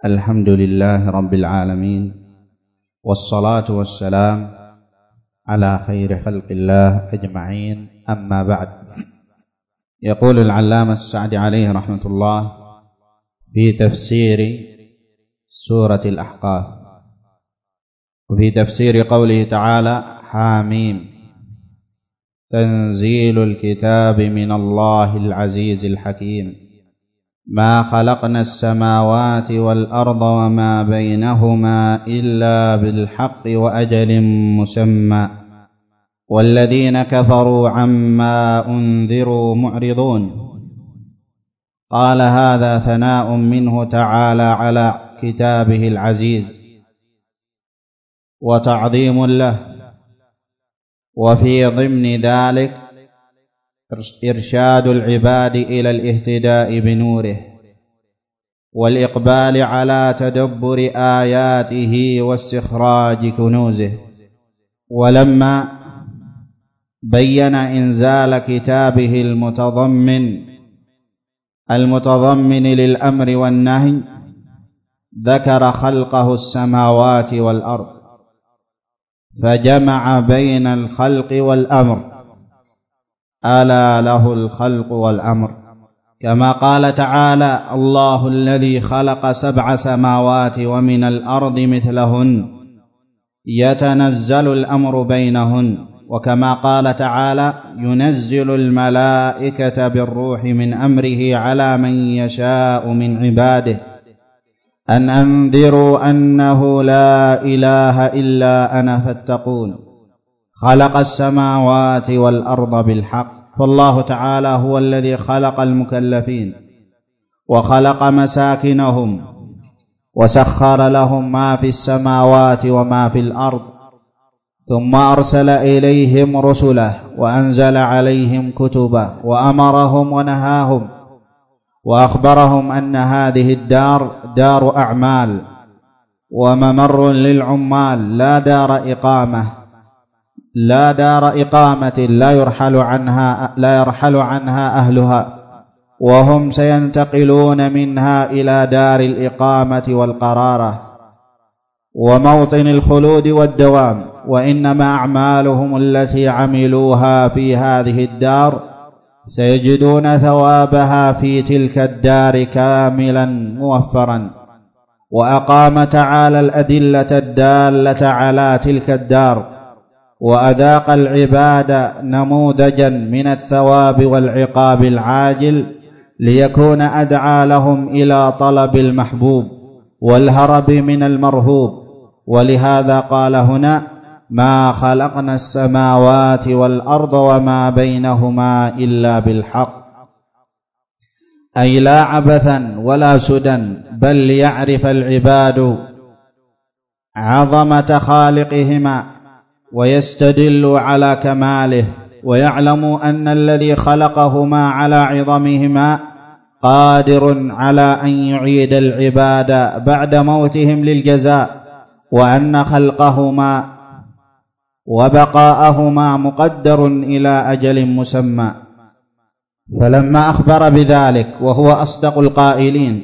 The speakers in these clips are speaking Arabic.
الحمد لله رب العالمين، والصلاة والسلام على خير خلق الله أجمعين، أما بعد. يقول العلامة السعدي عليه رحمة الله في تفسير سورة الأحقاف وفي تفسير قوله تعالى: حاميم تنزيل الكتاب من الله العزيز الحكيم، ما خلقنا السماوات والأرض وما بينهما إلا بالحق وأجل مسمى، والذين كفروا عما أنذروا معرضون. قال: هذا ثناء منه تعالى على كتابه العزيز وتعظيم له، وفي ضمن ذلك إرشاد العباد إلى الاهتداء بنوره والإقبال على تدبر آياته واستخراج كنوزه. ولما بين إنزال كتابه المتضمن للأمر والنهي، ذكر خلقه السماوات والأرض، فجمع بين الخلق والأمر: ألا له الخلق والأمر، كما قال تعالى: الله الذي خلق 7 سماوات ومن الأرض مثلهن يتنزل الأمر بينهن، وكما قال تعالى: ينزل الملائكة بالروح من أمره على من يشاء من عباده أن أنذروا أنه لا إله إلا أنا فاتقون. خلق السماوات والأرض بالحق، فالله تعالى هو الذي خلق المكلفين وخلق مساكنهم وسخر لهم ما في السماوات وما في الأرض، ثم أرسل إليهم رسله وأنزل عليهم كتبه وأمرهم ونهاهم، وأخبرهم أن هذه الدار دار أعمال وممر للعمال، لا دار إقامة لا يرحل عنها أهلها، وهم سينتقلون منها إلى دار الإقامة والقرارة وموطن الخلود والدوام، وإنما أعمالهم التي عملوها في هذه الدار سيجدون ثوابها في تلك الدار كاملا موفرا. وأقام تعالى الأدلة الدالة على تلك الدار، وأذاق العباد نموذجا من الثواب والعقاب العاجل، ليكون أدعى لهم إلى طلب المحبوب والهرب من المرهوب. ولهذا قال هنا: ما خلقنا السماوات والأرض وما بينهما إلا بالحق، أي لا عبثا ولا سدى، بل ليعرف العباد عظمة خالقهما ويستدلوا على كماله، ويعلموا أن الذي خلقهما على عظمهما قادر على أن يعيد العباد بعد موتهم للجزاء، وأن خلقهما وبقاءهما مقدر إلى أجل مسمى. فلما أخبر بذلك وهو أصدق القائلين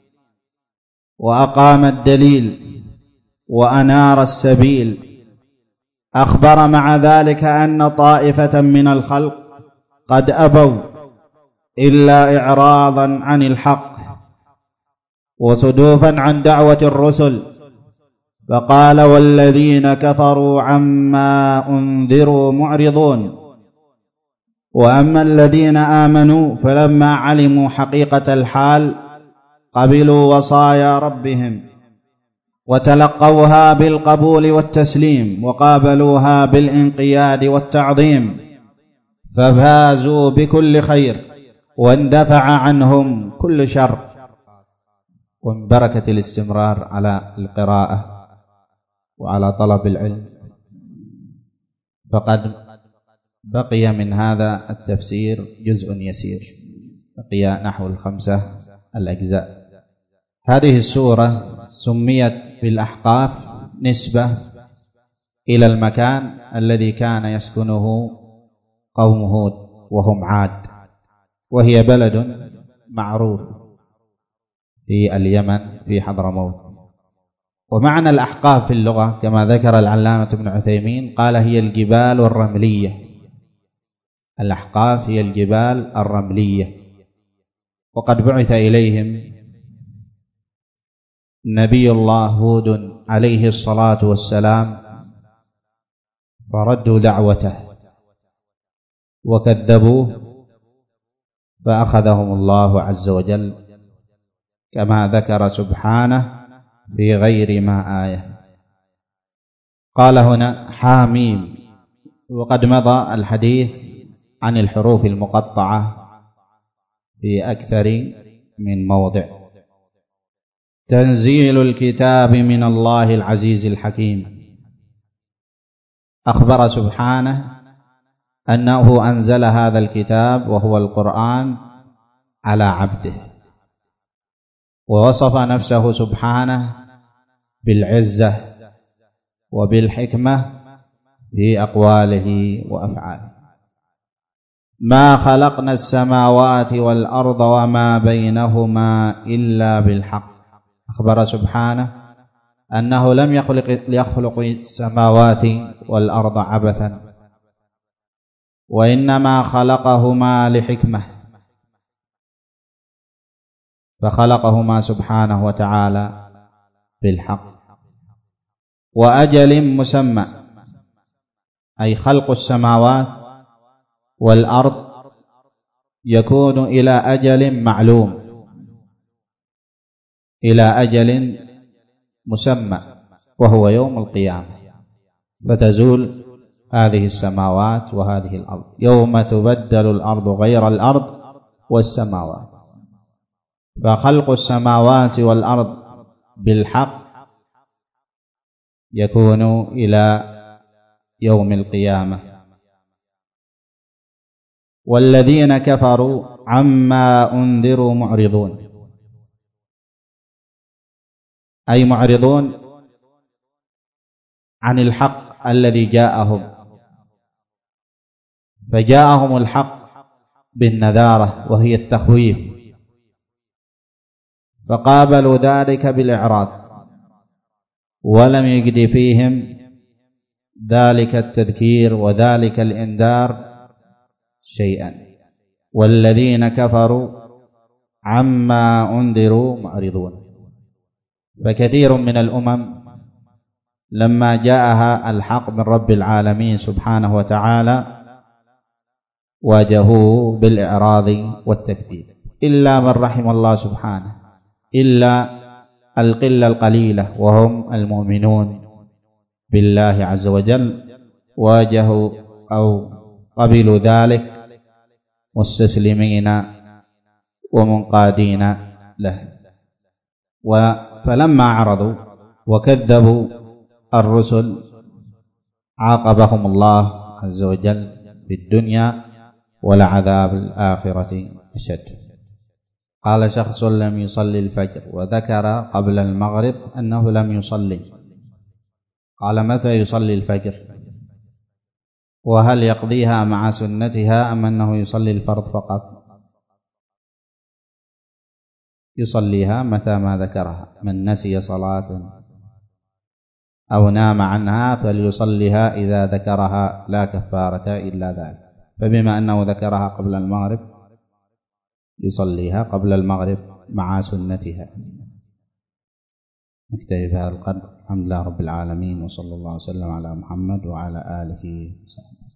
وأقام الدليل وأنار السبيل، أخبر مع ذلك أن طائفة من الخلق قد أبوا إلا إعراضا عن الحق وصدوفا عن دعوة الرسل، فقال: والذين كفروا عما أنذروا معرضون. وأما الذين آمنوا فلما علموا حقيقة الحال قبلوا وصايا ربهم وتلقوها بالقبول والتسليم، وقابلوها بالانقياد والتعظيم، ففازوا بكل خير واندفع عنهم كل شر. ومن بركة الاستمرار على القراءة وعلى طلب العلم، فقد بقي من هذا التفسير جزء يسير، بقي نحو 5 الأجزاء. هذه السورة سميت بالأحقاف نسبة إلى المكان الذي كان يسكنه قوم هود وهم عاد، وهي بلد معروف في اليمن في حضرموت. ومعنى الأحقاف في اللغة كما ذكر العلامة ابن عثيمين قال هي الجبال الرملية. الأحقاف هي الجبال الرملية. وقد بعث إليهم نبي الله هود عليه الصلاة والسلام فردوا دعوته وكذبوه فأخذهم الله عز وجل كما ذكر سبحانه في غير ما آية. قال هنا حاميم. وقد مضى الحديث عن الحروف المقطعة في أكثر من موضع. تنزيل الكتاب من الله العزيز الحكيم. أخبر سبحانه أنه أنزل هذا الكتاب وهو القرآن على عبده، ووصف نفسه سبحانه بالعزة وبالحكمة في أقواله وأفعاله. ما خلقنا السماوات والأرض وما بينهما إلا بالحق. أخبر سبحانه أنه لم يخلق السماوات والأرض عبثا، وإنما خلقهما لحكمة، فخلقهما سبحانه وتعالى بالحق وأجل مسمى، أي خلق السماوات والأرض يكون إلى أجل معلوم، إلى أجل مسمى وهو يوم القيامة، فتزول هذه السماوات وهذه الأرض يوم تبدل الأرض غير الأرض والسماوات. فخلق السماوات والأرض بالحق يكون إلى يوم القيامة. والذين كفروا عما أنذروا معرضون، أي معرضون عن الحق الذي جاءهم، فجاءهم الحق بالنذارة وهي التخويف، فقابلوا ذلك بالإعراض، ولم يجد فيهم ذلك التذكير وذلك الإنذار شيئا. والذين كفروا عما أنذروا معرضون. فكثير من الأمم لما جاءها الحق من رب العالمين سبحانه وتعالى واجهوه بالإعراض والتكذيب، إلا من رحم الله سبحانه، إلا القلة القليلة وهم المؤمنون بالله عز وجل، واجهوا أو قبلوا ذلك مستسلمين ومنقادين له. فلما عرضوا وكذبوا الرسل عاقبهم الله عز وجل في الدنيا، ولعذاب الآخرة أشد. قال شخص لم يصلي الفجر وذكر قبل المغرب أنه لم يصلي، قال متى يصلي الفجر؟ وهل يقضيها مع سنتها أم أنه يصلي الفرض فقط؟ يصليها متى ما ذكرها. من نسي صلاة أو نام عنها فليصليها إذا ذكرها، لا كفارة إلا ذلك. فبما أنه ذكرها قبل المغرب يصليها قبل المغرب مع سنتها. نكتفي بهذا القدر. الحمد لله رب العالمين، وصلى الله وسلم على محمد وعلى آله وصحبه.